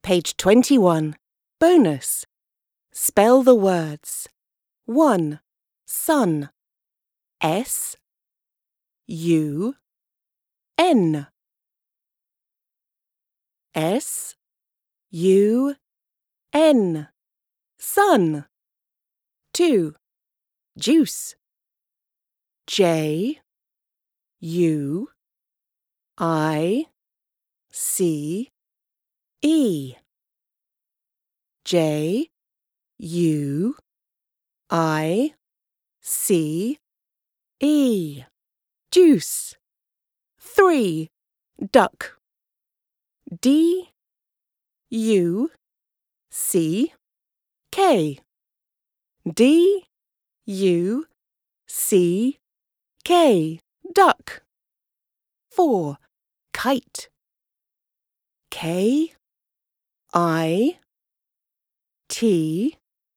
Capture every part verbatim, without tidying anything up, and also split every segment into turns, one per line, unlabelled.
Page twenty-one. Bonus. Spell the words. one. Sun. S. U. N. S. U. N. Sun. two. Juice. J. U. I. C. E. J. U. I. C. E. Juice. three. Duck. D. U. C. K. D. U. C. K. Duck. four. Kite. K. I. T.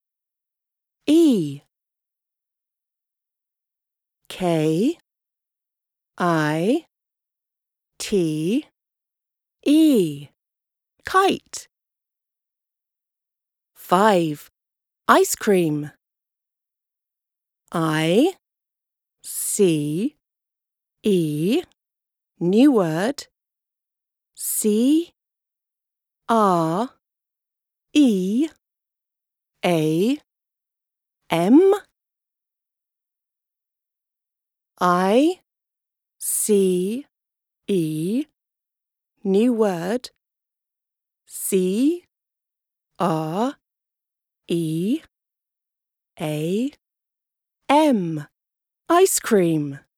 E. K. I. T. E. Kite. five. Ice cream. I. C. E. New word. C. R. E. A. M. I. C. E. New word. C. R. E. A. M. Ice cream.